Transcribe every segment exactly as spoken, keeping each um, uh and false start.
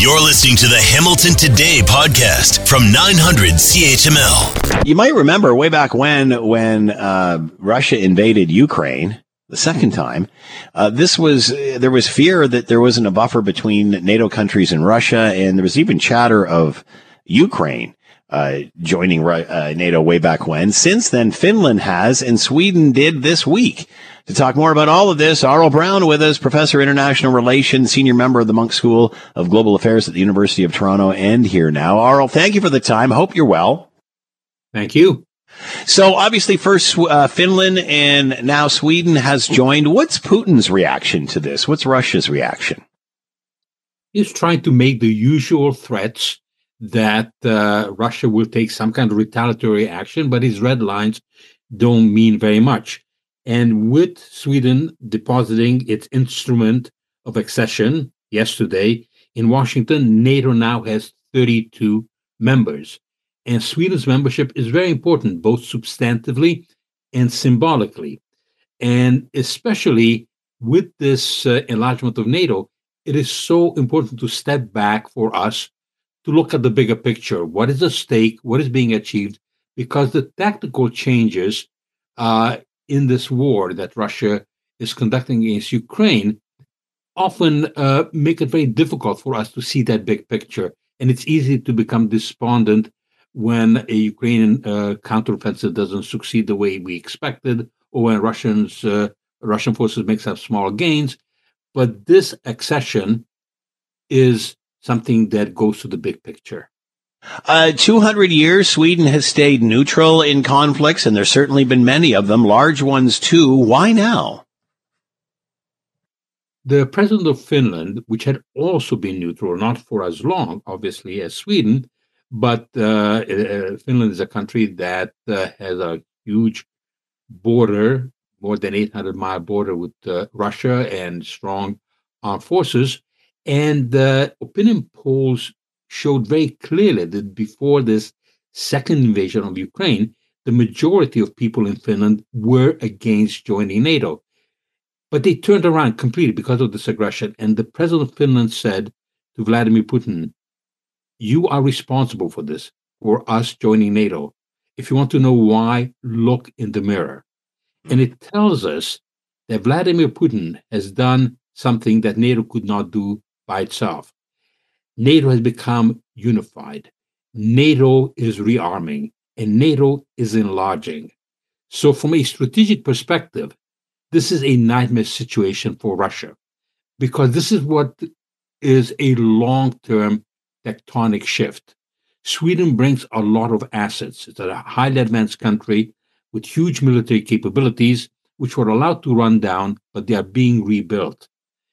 You're listening to the Hamilton Today podcast from nine hundred C H M L. You might remember way back when, when uh, Russia invaded Ukraine the second time, uh, this was, there was fear that there wasn't a buffer between NATO countries and Russia, and there was even chatter of Ukraine uh, joining uh, NATO way back when. Since then, Finland has, and Sweden did this week. To talk more about all of this, Aurel Braun with us, Professor of International Relations, Senior Member of the Munk School of Global Affairs at the University of Toronto, and here now. Aurel, thank you for the time. Hope you're well. Thank you. So obviously first uh, Finland and now Sweden has joined. What's Putin's reaction to this? What's Russia's reaction? He's trying to make the usual threats that uh, Russia will take some kind of retaliatory action, but his red lines don't mean very much. And with Sweden depositing its instrument of accession yesterday in Washington, NATO now has thirty-two members. And Sweden's membership is very important, both substantively and symbolically. And especially with this uh, enlargement of NATO, it is so important to step back for us to look at the bigger picture. What is at stake? What is being achieved? Because the tactical changes uh, in this war that Russia is conducting against Ukraine often uh, make it very difficult for us to see that big picture. And it's easy to become despondent when a Ukrainian uh, counteroffensive doesn't succeed the way we expected, or when Russians, uh, Russian forces make some small gains. But this accession is something that goes to the big picture. Uh, two hundred years, Sweden has stayed neutral in conflicts, and there's certainly been many of them, large ones too. Why now? The president of Finland, which had also been neutral, not for as long, obviously, as Sweden, but uh, uh, Finland is a country that uh, has a huge border, more than eight hundred mile border with uh, Russia and strong armed forces. And uh, opinion polls showed very clearly that before this second invasion of Ukraine, the majority of people in Finland were against joining NATO. But they turned around completely because of this aggression. And the president of Finland said to Vladimir Putin, "You are responsible for this, for us joining NATO. If you want to know why, look in the mirror." And it tells us that Vladimir Putin has done something that NATO could not do by itself. NATO has become unified. NATO is rearming, and NATO is enlarging. So from a strategic perspective, this is a nightmare situation for Russia, because this is what is a long-term tectonic shift. Sweden brings a lot of assets. It's a highly advanced country with huge military capabilities, which were allowed to run down, but they are being rebuilt.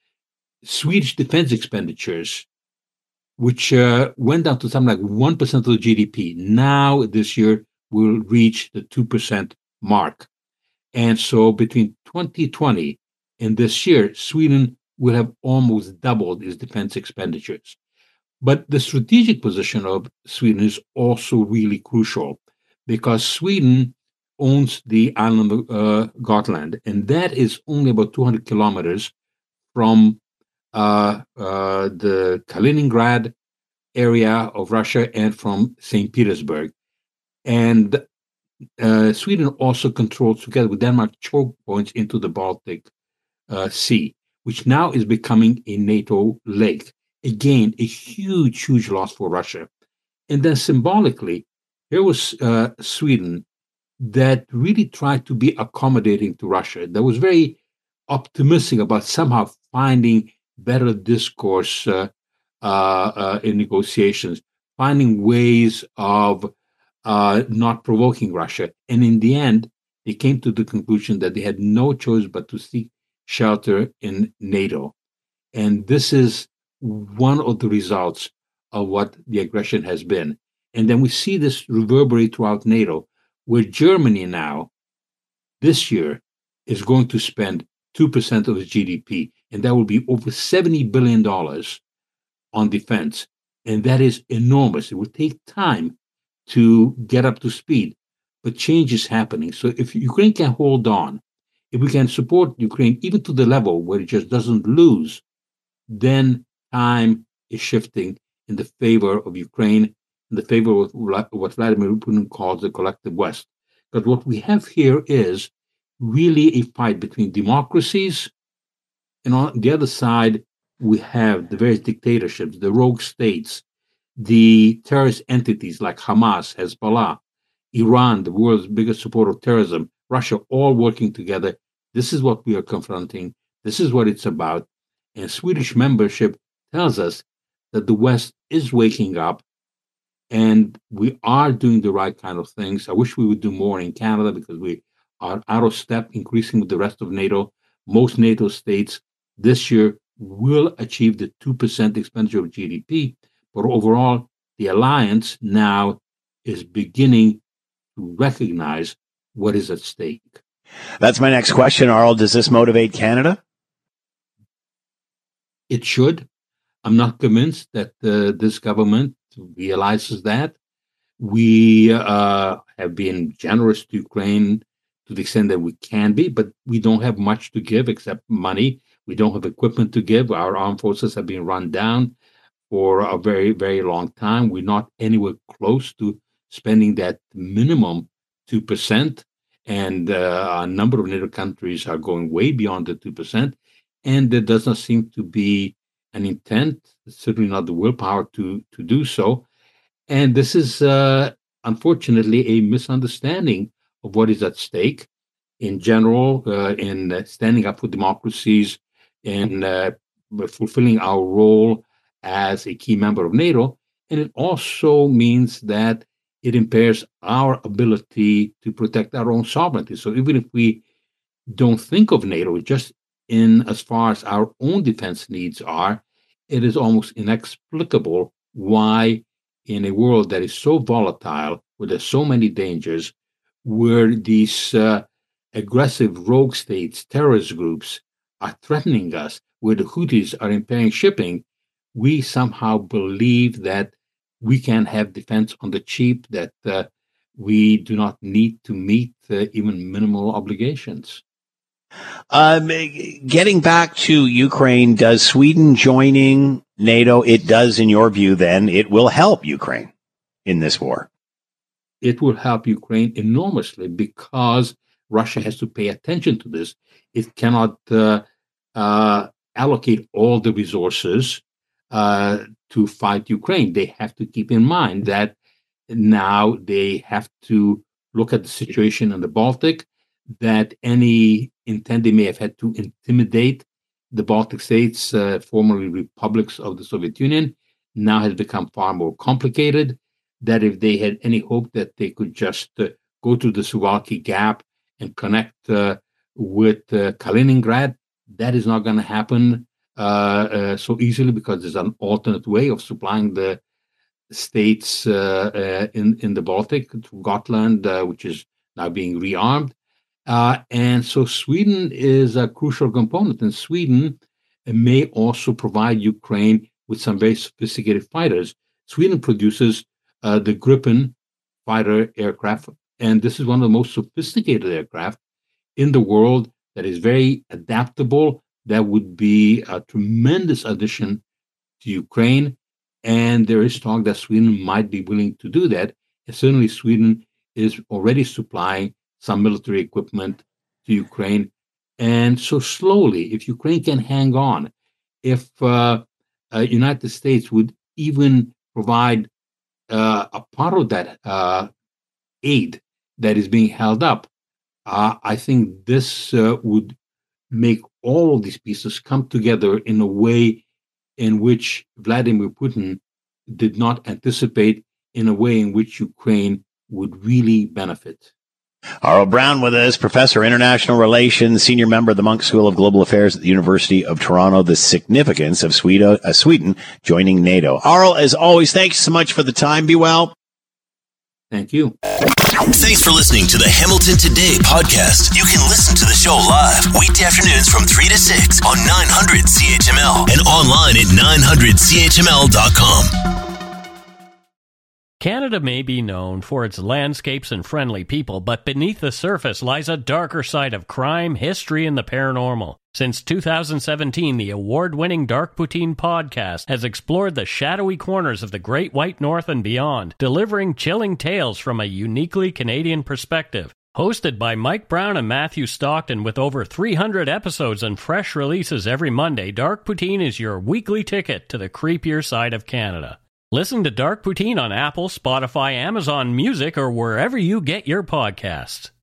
Swedish defense expenditures, which uh, went down to something like one percent of the G D P, now this year will reach the two percent mark. And so between twenty twenty and this year, Sweden will have almost doubled its defense expenditures. But the strategic position of Sweden is also really crucial, because Sweden owns the island of uh, Gotland, and that is only about two hundred kilometers from uh, uh, the Kaliningrad area of Russia and from Saint Petersburg. And uh, Sweden also controls, together with Denmark, choke points into the Baltic uh, Sea, which now is becoming a NATO lake. Again, a huge, huge loss for Russia. And then symbolically, here was uh, Sweden that really tried to be accommodating to Russia, that was very optimistic about somehow finding better discourse uh, uh, uh, in negotiations, finding ways of uh, not provoking Russia. And in the end, they came to the conclusion that they had no choice but to seek shelter in NATO. And this is one of the results of what the aggression has been. And then we see this reverberate throughout NATO, where Germany now, this year, is going to spend two percent of its G D P, and that will be over seventy billion dollars on defense. And that is enormous. It will take time to get up to speed, but change is happening. So if Ukraine can hold on, if we can support Ukraine even to the level where it just doesn't lose, then time is shifting in the favor of Ukraine, in the favor of what Vladimir Putin calls the collective West. But what we have here is really a fight between democracies, and on the other side, we have the various dictatorships, the rogue states, the terrorist entities like Hamas, Hezbollah, Iran, the world's biggest supporter of terrorism, Russia, all working together. This is what we are confronting. This is what it's about. And Swedish membership tells us that the West is waking up and we are doing the right kind of things. I wish we would do more in Canada because we are out of step, increasing with the rest of NATO. Most NATO states this year will achieve the two percent expenditure of G D P. But overall, the alliance now is beginning to recognize what is at stake. That's my next question, Arl. Does this motivate Canada? It should. I'm not convinced that uh, this government realizes that. We uh, have been generous to Ukraine to the extent that we can be, but we don't have much to give except money. We don't have equipment to give. Our armed forces have been run down for a very, very long time. We're not anywhere close to spending that minimum two percent. And uh, a number of NATO countries are going way beyond the two percent. And there does not seem to be an intent, certainly not the willpower to, to do so. And this is, uh, unfortunately, a misunderstanding of what is at stake in general, uh, in uh, standing up for democracies, in uh, fulfilling our role as a key member of NATO. And it also means that it impairs our ability to protect our own sovereignty. So even if we don't think of NATO just in as far as our own defense needs are, it is almost inexplicable why in a world that is so volatile, where there's so many dangers, where these uh, aggressive rogue states, terrorist groups are threatening us, where the Houthis are impairing shipping, we somehow believe that we can have defense on the cheap, that uh, we do not need to meet uh, even minimal obligations. Um, getting back to Ukraine, does Sweden joining NATO, it does, in your view, then, it will help Ukraine in this war? It will help Ukraine enormously because Russia has to pay attention to this. It cannot uh, uh, allocate all the resources uh, to fight Ukraine. They have to keep in mind that now they have to look at the situation in the Baltic, that any intent they may have had to intimidate the Baltic states, uh, formerly republics of the Soviet Union, now has become far more complicated, that if they had any hope that they could just uh, go to the Suwalki Gap and connect uh, with uh, Kaliningrad, that is not going to happen uh, uh, so easily because there's an alternate way of supplying the states uh, uh, in, in the Baltic, to Gotland, uh, which is now being rearmed. Uh, and so Sweden is a crucial component, and Sweden may also provide Ukraine with some very sophisticated fighters. Sweden produces uh, the Gripen fighter aircraft, and this is one of the most sophisticated aircraft in the world that is very adaptable, that would be a tremendous addition to Ukraine. And there is talk that Sweden might be willing to do that. And certainly Sweden is already supplying some military equipment to Ukraine. And so slowly, if Ukraine can hang on, if uh, uh, United States would even provide uh, a part of that uh, aid that is being held up, uh, I think this uh, would make all of these pieces come together in a way in which Vladimir Putin did not anticipate, in a way in which Ukraine would really benefit. Arl Brown with us, Professor of International Relations, Senior Member of the Munk School of Global Affairs at the University of Toronto, the significance of Sweden, uh, Sweden joining NATO. Arl, as always, thanks so much for the time. Be well. Thank you. Thanks for listening to the Hamilton Today podcast. You can listen to the show live weekday afternoons from three to six on nine hundred C H M L and online at nine hundred C H M L dot com. Canada may be known for its landscapes and friendly people, but beneath the surface lies a darker side of crime, history, and the paranormal. Since two thousand seventeen, the award-winning Dark Poutine podcast has explored the shadowy corners of the Great White North and beyond, delivering chilling tales from a uniquely Canadian perspective. Hosted by Mike Brown and Matthew Stockton with over three hundred episodes and fresh releases every Monday, Dark Poutine is your weekly ticket to the creepier side of Canada. Listen to Dark Poutine on Apple, Spotify, Amazon Music, or wherever you get your podcasts.